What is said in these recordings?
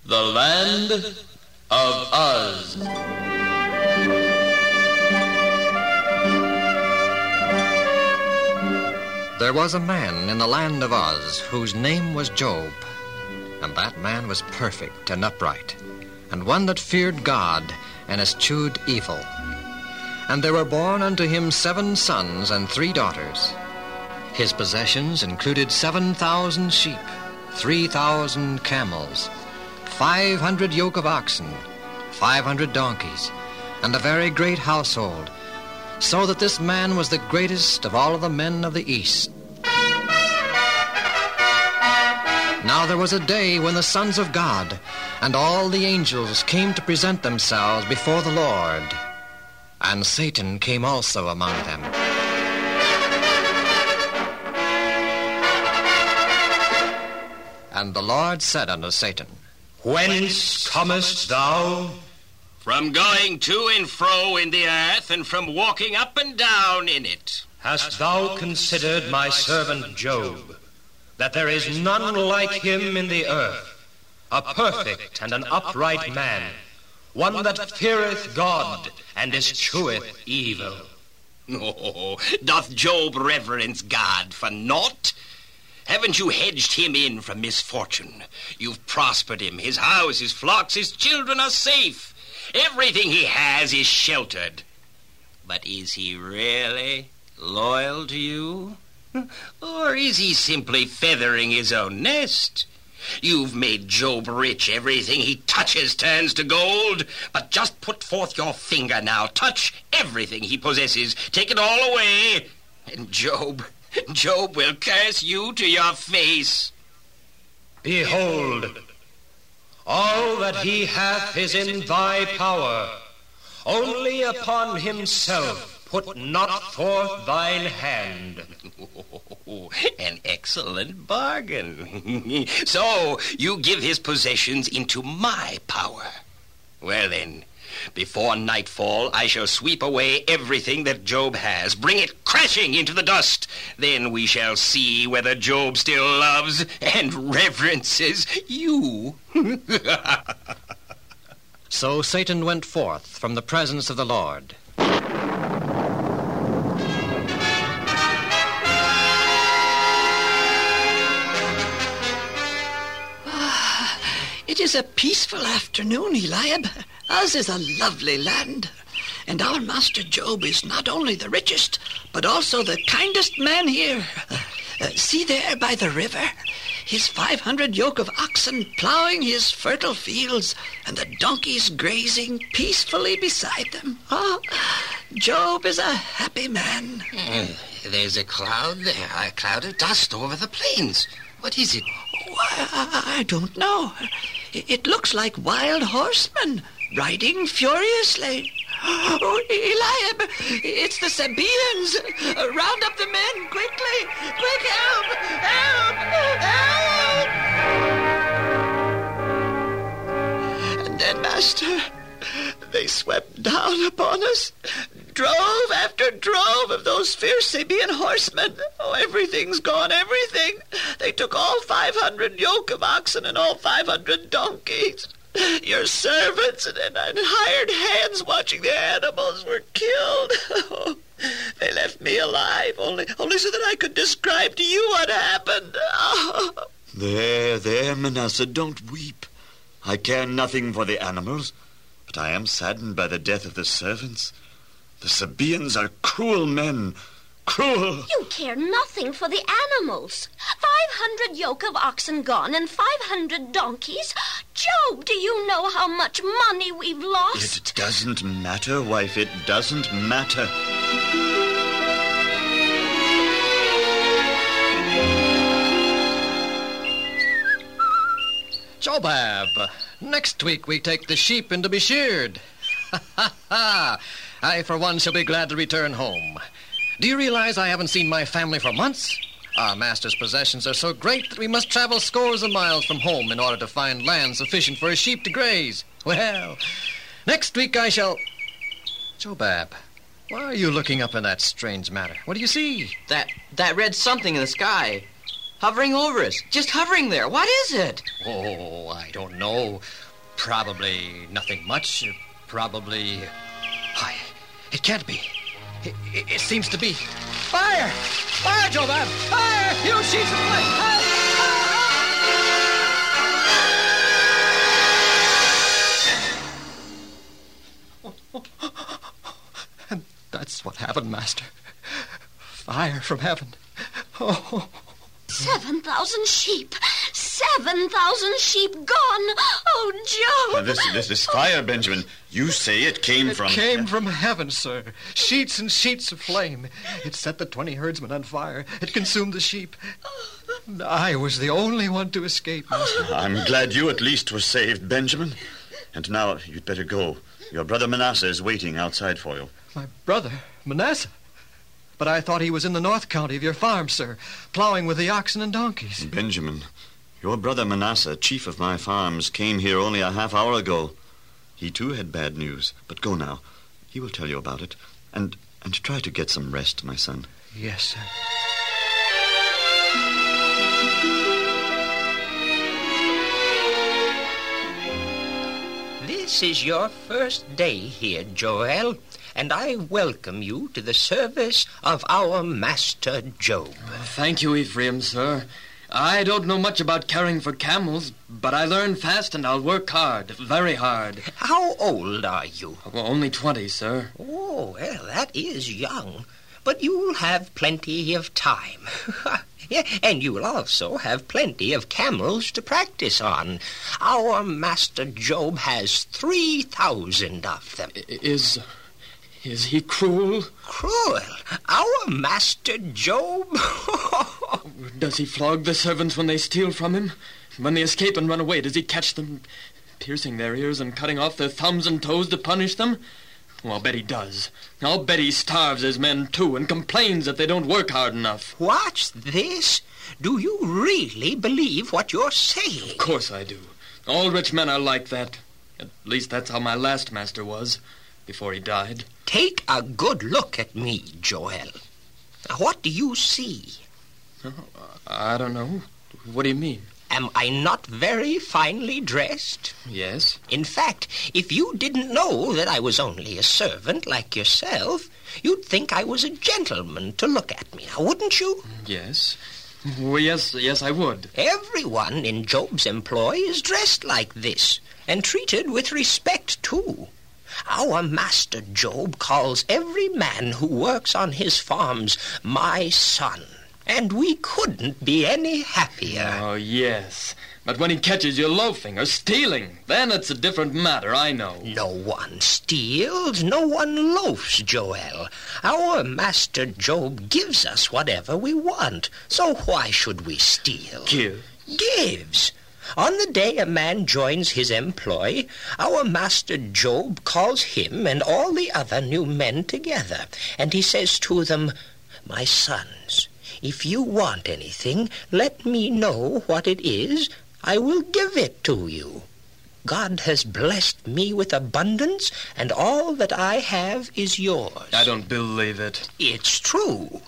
The Land of Oz. There was a man in the land of Oz whose name was Job, and that man was perfect and upright, and one that feared God and eschewed evil. And there were born unto him 7 sons and 3 daughters. His possessions included 7,000 sheep, 3,000 camels, 500 yoke of oxen, 500 donkeys, and a very great household, so that this man was the greatest of all of the men of the East. Now there was a day when the sons of God and all the angels came to present themselves before the Lord, and Satan came also among them. And the Lord said unto Satan, Whence comest thou? From going to and fro in the earth, and from walking up and down in it. Hast thou considered my servant Job, that there is none like him in the earth, a perfect and an upright man, one that feareth God and escheweth evil? Oh, doth Job reverence God for naught? Haven't you hedged him in from misfortune? You've prospered him. His house, his flocks, his children are safe. Everything he has is sheltered. But is he really loyal to you? Or is he simply feathering his own nest? You've made Job rich. Everything he touches turns to gold. But just put forth your finger now. Touch everything he possesses. Take it all away. And Job will curse you to your face. Behold, all that he hath is in thy power. Only upon himself put not forth thine hand. An excellent bargain. So you give his possessions into my power. Well then, before nightfall, I shall sweep away everything that Job has, bring it crashing into the dust. Then we shall see whether Job still loves and reverences you. So Satan went forth from the presence of the Lord. It is a peaceful afternoon, Eliab. Oz is a lovely land, and our master Job is not only the richest, but also the kindest man here. See there by the river, his 500 yoke of oxen plowing his fertile fields, and the donkeys grazing peacefully beside them. Oh, Job is a happy man. There's a cloud there, a cloud of dust over the plains. What is it? I don't know. It looks like wild horsemen riding furiously. Oh, Eliab, it's the Sabaeans. Round up the men, quickly. Quick, help! Help! And then, Master, they swept down upon us. Drove after drove of those fierce Sabaean horsemen. Oh, everything's gone, everything. They took all 500 yoke of oxen and all 500 donkeys. Your servants and hired hands watching the animals were killed. Oh, they left me alive, only so that I could describe to you what happened. Oh. There, Manasseh, don't weep. I care nothing for the animals, but I am saddened by the death of the servants. The Sabaeans are cruel men. Cruel. You care nothing for the animals. 500 yoke of oxen gone and 500 donkeys. Job, do you know how much money we've lost? It doesn't matter, wife. It doesn't matter. Jobab, next week we take the sheep in to be sheared. Ha, ha, ha. I, for one, shall be glad to return home. Do you realize I haven't seen my family for months? Our master's possessions are so great that we must travel scores of miles from home in order to find land sufficient for a sheep to graze. Well, next week I shall... Jobab, why are you looking up in that strange manner? What do you see? That red something in the sky. hovering over us. Just hovering there. What is it? Oh, I don't know. Probably nothing much. Probably... Why, it can't be. It seems to be... Fire! Fire, Jobab! Fire! You sheets of flame! And that's what happened, Master. Fire from heaven. Oh. 7,000 sheep. 7,000 sheep gone. Oh, Job. This fire, Benjamin. You say it came from... It came from heaven, sir. Sheets and sheets of flame. It set the 20 herdsmen on fire. It consumed the sheep. I was the only one to escape, Master. I'm glad you at least were saved, Benjamin. And now you'd better go. Your brother Manasseh is waiting outside for you. My brother, Manasseh? But I thought he was in the north county of your farm, sir, plowing with the oxen and donkeys. Benjamin, your brother Manasseh, chief of my farms, came here only a half hour ago. He too had bad news. But go now. He will tell you about it. And try to get some rest, my son. Yes, sir. This is your first day here, Joel, and I welcome you to the service of our Master Job. Thank you, Ephraim, sir. I don't know much about caring for camels, but I learn fast and I'll work hard, very hard. How old are you? Well, only 20, sir. Oh, well, that is young, but you'll have plenty of time. Yeah, and you will also have plenty of camels to practice on. Our Master Job has 3,000 of them. Is he cruel? Cruel? Our Master Job? Does he flog the servants when they steal from him? When they escape and run away, does he catch them, piercing their ears and cutting off their thumbs and toes to punish them? Well, I'll bet he does. I'll bet he starves his men, too, and complains that they don't work hard enough. What's this? Do you really believe what you're saying? Of course I do. All rich men are like that. At least that's how my last master was, before he died. Take a good look at me, Joel. What do you see? Oh, I don't know. What do you mean? Am I not very finely dressed? Yes. In fact, if you didn't know that I was only a servant like yourself, you'd think I was a gentleman to look at me, now wouldn't you? Yes. Well, yes, I would. Everyone in Job's employ is dressed like this, and treated with respect, too. Our Master Job calls every man who works on his farms my son. And we couldn't be any happier. Oh, yes. But when he catches you loafing or stealing, then it's a different matter, I know. No one steals, no one loafs, Joel. Our Master Job gives us whatever we want, so why should we steal? Gives. On the day a man joins his employ, our Master Job calls him and all the other new men together, and he says to them, "My sons, if you want anything, let me know what it is. I will give it to you. God has blessed me with abundance, and all that I have is yours." I don't believe it. It's true.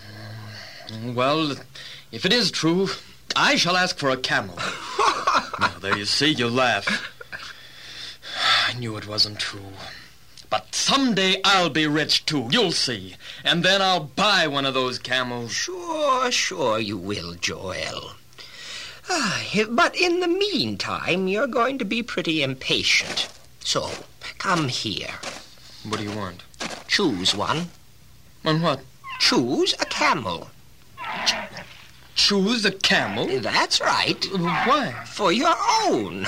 Well, if it is true, I shall ask for a camel. Now, there you see, you laugh. I knew it wasn't true. But someday I'll be rich, too. You'll see. And then I'll buy one of those camels. Sure you will, Joel. But in the meantime, you're going to be pretty impatient. So, come here. What do you want? Choose one. On what? Choose a camel. Choose a camel? That's right. Why? For your own.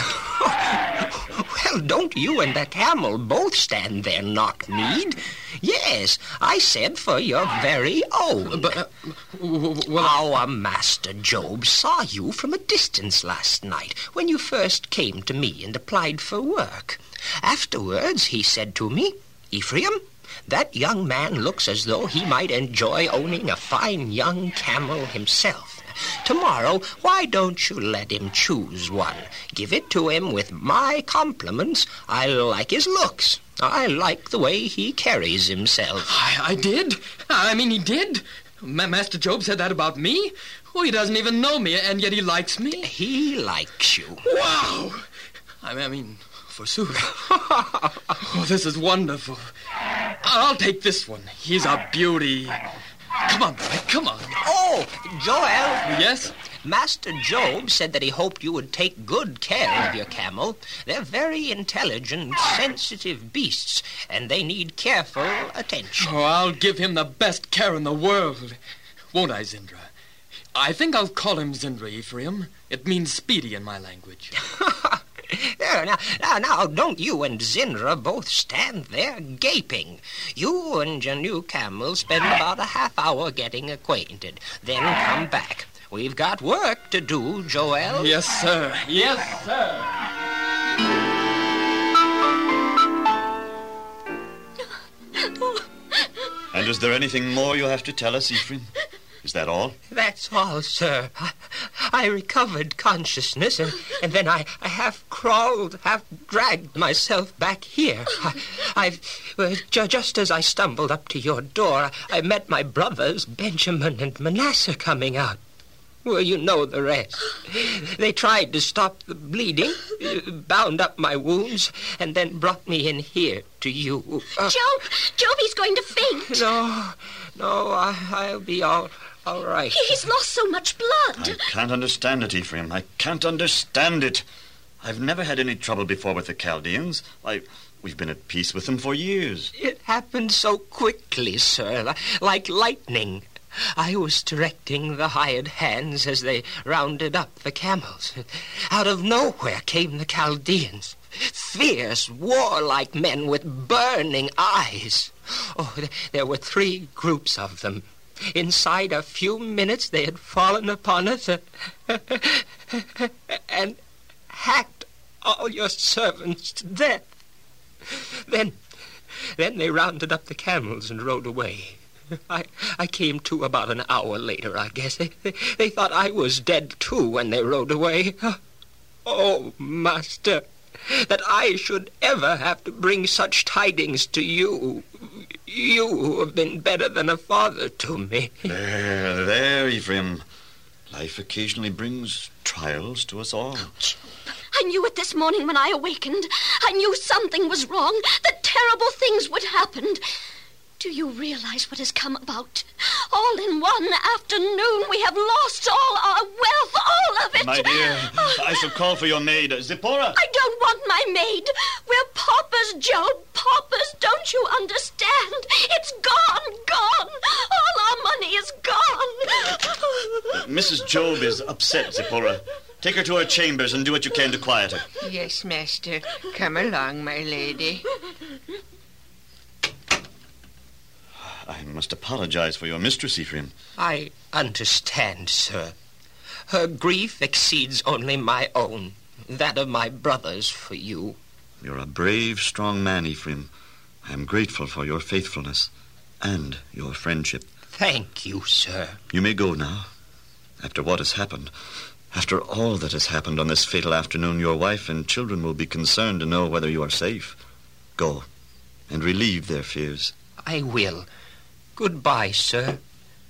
Well, don't you and the camel both stand there knock-kneed? Yes, I said for your very own. But, Our Master Job saw you from a distance last night when you first came to me and applied for work. Afterwards, he said to me, "Ephraim, that young man looks as though he might enjoy owning a fine young camel himself. Tomorrow, why don't you let him choose one? Give it to him with my compliments. I like his looks. I like the way he carries himself." I did? I mean, he did? Master Job said that about me? Oh, he doesn't even know me, and yet he likes me? He likes you. Wow! I mean, forsooth. Oh, this is wonderful. I'll take this one. He's a beauty. Come on, boy, come on. Oh, Joel. Yes? Master Job said that he hoped you would take good care of your camel. They're very intelligent, sensitive beasts, and they need careful attention. Oh, I'll give him the best care in the world. Won't I, Zindra? I think I'll call him Zindra, Ephraim. It means speedy in my language. There, now, don't you and Zindra both stand there gaping. You and your new camel spend about a half hour getting acquainted. Then come back. We've got work to do, Joel. Yes, sir. Yes, sir. And is there anything more you have to tell us, Ephraim? Is that all? That's all, sir. I recovered consciousness, and then I half crawled, half dragged myself back here. Just as I stumbled up to your door, I met my brothers, Benjamin and Manasseh, coming out. Well, you know the rest. They tried to stop the bleeding, bound up my wounds, and then brought me in here to you. Job, he's going to faint. No, I'll be all right. He's lost so much blood. I can't understand it, Ephraim. I can't understand it. I've never had any trouble before with the Chaldeans. We've been at peace with them for years. It happened so quickly, sir, like lightning. I was directing the hired hands as they rounded up the camels. Out of nowhere came the Chaldeans. Fierce, warlike men with burning eyes. Oh, there were 3 groups of them. Inside a few minutes, they had fallen upon us and hacked all your servants to death. Then they rounded up the camels and rode away. I came to about an hour later, I guess. They thought I was dead, too, when they rode away. Oh, Master, that I should ever have to bring such tidings to you. You who have been better than a father to me. There, Ephraim. Life occasionally brings trials to us all. I knew it this morning when I awakened. I knew something was wrong, that terrible things would happen. Do you realize what has come about? All in one afternoon, we have lost all our wealth, all of it. My dear, I shall call for your maid, Zipporah. I don't want my maid. We're paupers, Job, paupers. Don't you understand? It's gone. All our money is gone. Mrs. Job is upset, Zipporah. Take her to her chambers and do what you can to quiet her. Yes, master. Come along, my lady. I must apologize for your mistress, Ephraim. I understand, sir. Her grief exceeds only my own, that of my brothers for you. You're a brave, strong man, Ephraim. I am grateful for your faithfulness and your friendship. Thank you, sir. You may go now. After what has happened, after all that has happened on this fatal afternoon, your wife and children will be concerned to know whether you are safe. Go and relieve their fears. I will. Goodbye, sir.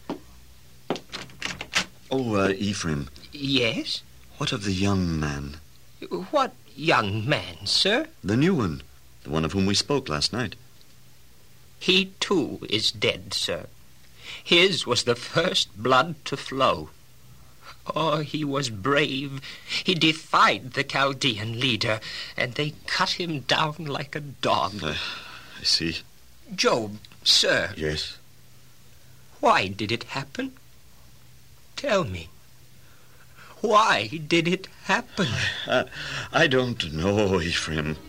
Oh, Ephraim. Yes? What of the young man? What young man, sir? The new one. The one of whom we spoke last night. He, too, is dead, sir. His was the first blood to flow. Oh, he was brave. He defied the Chaldean leader, and they cut him down like a dog. I see. Job, sir. Yes? Why did it happen? Tell me. Why did it happen? I don't know, Ephraim.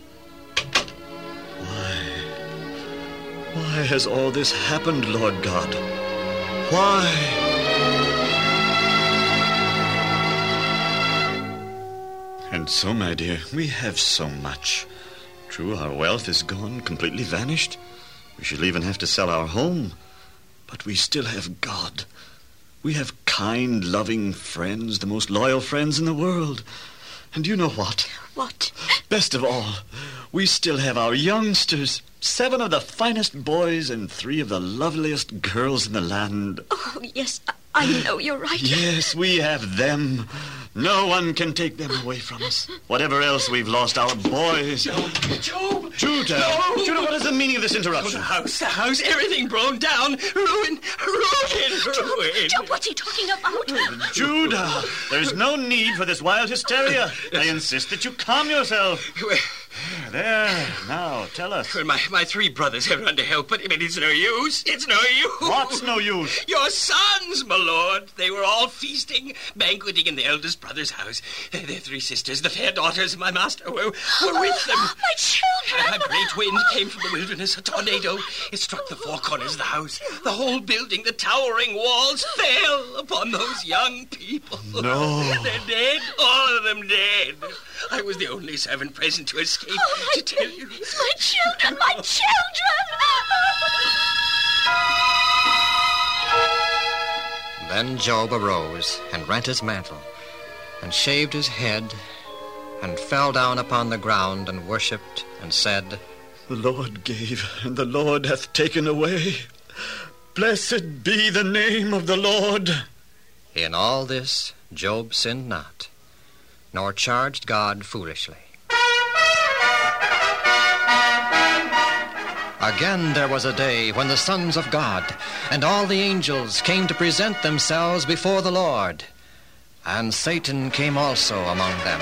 Why has all this happened, Lord God? Why? And so, my dear, we have so much. True, our wealth is gone, completely vanished. We shall even have to sell our home. But we still have God. We have kind, loving friends, the most loyal friends in the world. And you know what? What? Best of all, we still have our youngsters. 7 of the finest boys and 3 of the loveliest girls in the land. Oh, yes, I know you're right. Yes, we have them. No one can take them away from us. Whatever else we've lost, our boys. Job! Judah! No. Judah, what is the meaning of this interruption? The house, everything blown down. Ruin. Job, what's he talking about? Judah, there's no need for this wild hysteria. I insist that you calm yourself. There, now, tell us. Well, my three brothers have run to help, but it's no use. It's no use. What's no use? Your sons, my lord. They were all feasting, banqueting in the eldest brother's house. Their three sisters, the fair daughters of my master, were with them. My children! A great wind came from the wilderness, a tornado. It struck the four corners of the house. The whole building, the towering walls, fell upon those young people. No. They're dead, all of them dead. I was the only servant present to escape to tell you. My children, my children! Then Job arose and rent his mantle and shaved his head and fell down upon the ground and worshipped and said, The Lord gave, and the Lord hath taken away. Blessed be the name of the Lord. In all this Job sinned not, nor charged God foolishly. Again there was a day when the sons of God and all the angels came to present themselves before the Lord, and Satan came also among them.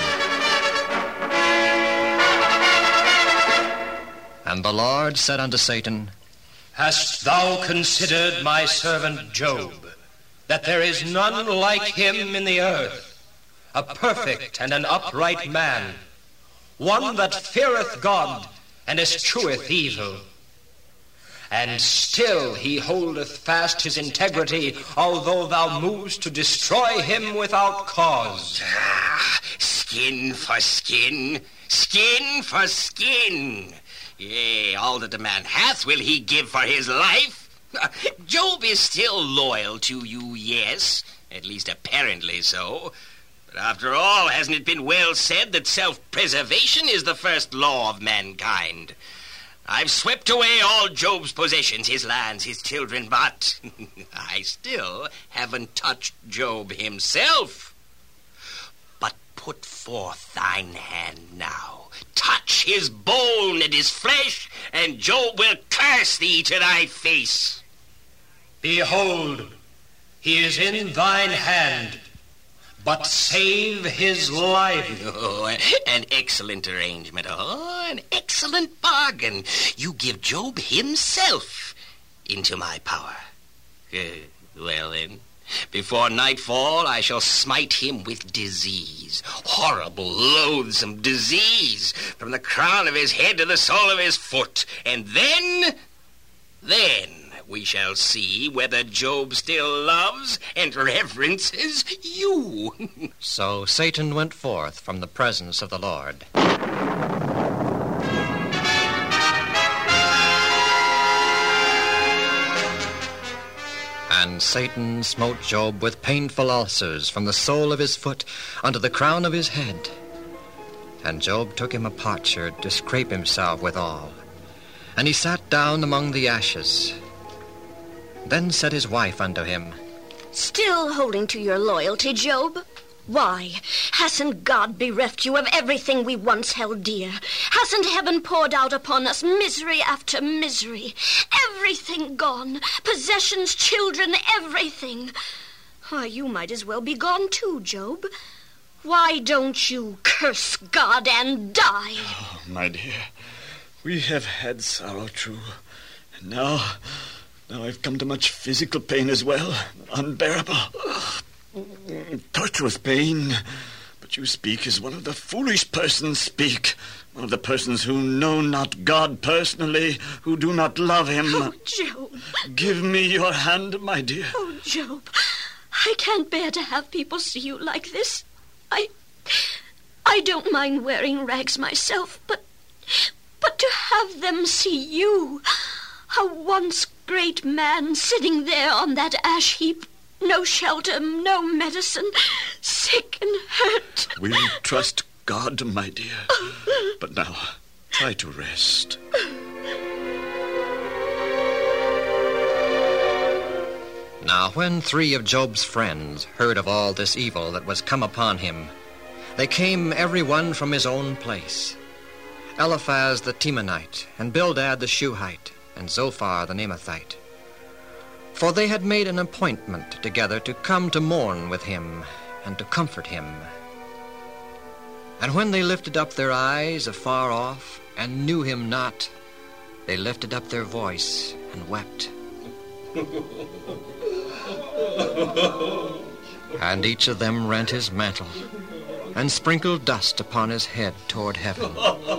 And the Lord said unto Satan, Hast thou considered my servant Job, that there is none like him in the earth, a perfect and an upright man, one that feareth God and escheweth evil? And still he holdeth fast his integrity, although thou movest to destroy him without cause. Skin for skin, skin for skin. Yea, all that a man hath will he give for his life. Job is still loyal to you, yes, at least apparently so. But after all, hasn't it been well said that self-preservation is the first law of mankind? I've swept away all Job's possessions, his lands, his children, but I still haven't touched Job himself. But put forth thine hand now, touch his bone and his flesh, and Job will curse thee to thy face. Behold, he is in thine hand, but save his life. Oh, an excellent arrangement. Oh, an excellent bargain. You give Job himself into my power. Well, then, before nightfall, I shall smite him with disease. Horrible, loathsome disease, from the crown of his head to the sole of his foot. And then we shall see whether Job still loves and reverences you. So Satan went forth from the presence of the Lord. And Satan smote Job with painful ulcers from the sole of his foot unto the crown of his head. And Job took him a potsherd to scrape himself withal. And he sat down among the ashes. Then said his wife unto him, Still holding to your loyalty, Job? Why, hasn't God bereft you of everything we once held dear? Hasn't heaven poured out upon us misery after misery? Everything gone. Possessions, children, everything. Why, you might as well be gone too, Job. Why don't you curse God and die? Oh, my dear, we have had sorrow, true. And now I've come to much physical pain as well. Unbearable. Torturous pain. But you speak as one of the foolish persons speak. One of the persons who know not God personally, who do not love him. Oh, Job. Give me your hand, my dear. Oh, Job, I can't bear to have people see you like this. I don't mind wearing rags myself, but to have them see you, a once great man, sitting there on that ash heap, no shelter, no medicine, sick and hurt. We'll trust God, my dear. But now, try to rest. Now when 3 of Job's friends heard of all this evil that was come upon him, they came every one from his own place. Eliphaz the Temanite, and Bildad the Shuhite, and Zophar the Naamathite. For they had made an appointment together to come to mourn with him, and to comfort him. And when they lifted up their eyes afar off, and knew him not, they lifted up their voice and wept. And each of them rent his mantle, and sprinkled dust upon his head toward heaven.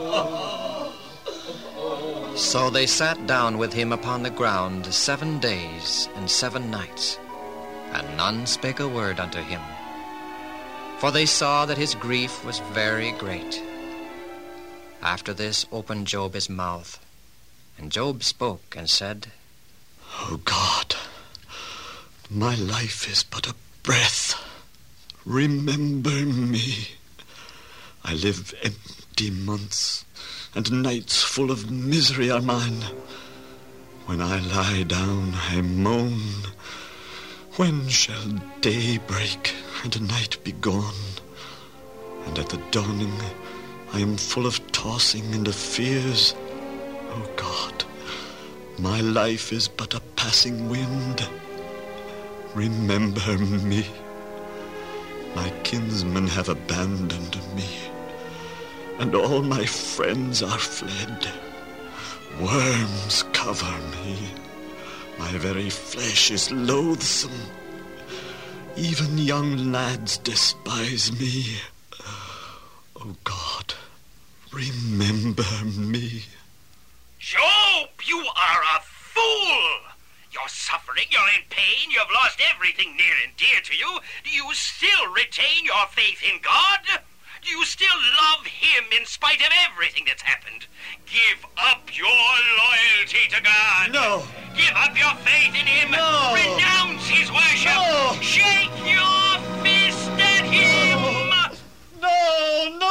So they sat down with him upon the ground 7 days and 7 nights, and none spake a word unto him. For they saw that his grief was very great. After this opened Job his mouth, and Job spoke and said, O God, my life is but a breath. Remember me. I live empty months, and nights full of misery are mine. When I lie down, I moan. When shall day break and night be gone? And at the dawning, I am full of tossing and of fears. O God, my life is but a passing wind. Remember me. My kinsmen have abandoned me, and all my friends are fled. Worms cover me. My very flesh is loathsome. Even young lads despise me. O God, remember me. Job, you are a fool! You're suffering, you're in pain, you've lost everything near and dear to you. Do you still retain your faith in God? Do you still love him in spite of everything that's happened? Give up your loyalty to God. No. Give up your faith in him. No. Renounce his worship. No. Shake your fist at him. No.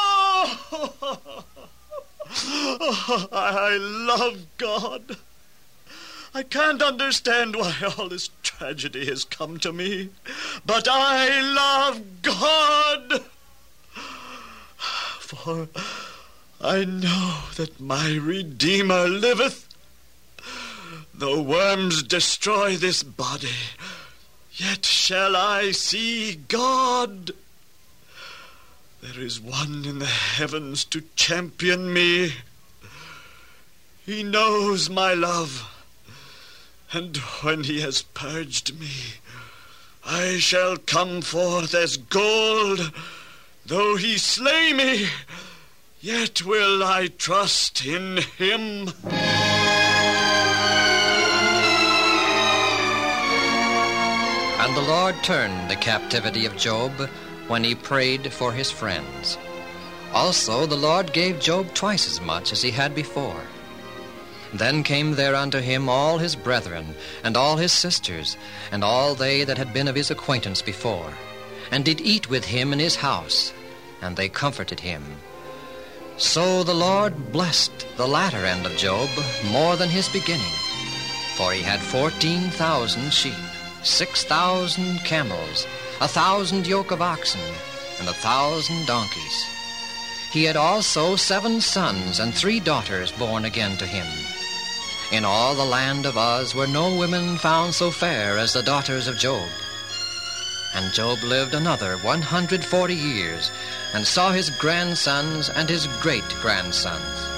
I love God. I can't understand why all this tragedy has come to me, but I love God. For I know that my Redeemer liveth. Though worms destroy this body, yet shall I see God. There is one in the heavens to champion me. He knows my love, and when he has purged me, I shall come forth as gold. Though he slay me, yet will I trust in him. And the Lord turned the captivity of Job when he prayed for his friends. Also the Lord gave Job twice as much as he had before. Then came there unto him all his brethren, and all his sisters, and all they that had been of his acquaintance before, and did eat with him in his house, and they comforted him. So the Lord blessed the latter end of Job more than his beginning, for he had 14,000 sheep, 6,000 camels, 1,000 yoke of oxen, and 1,000 donkeys. He had also 7 sons and 3 daughters born again to him. In all the land of Uz were no women found so fair as the daughters of Job. And Job lived another 140 years, and saw his grandsons and his great-grandsons.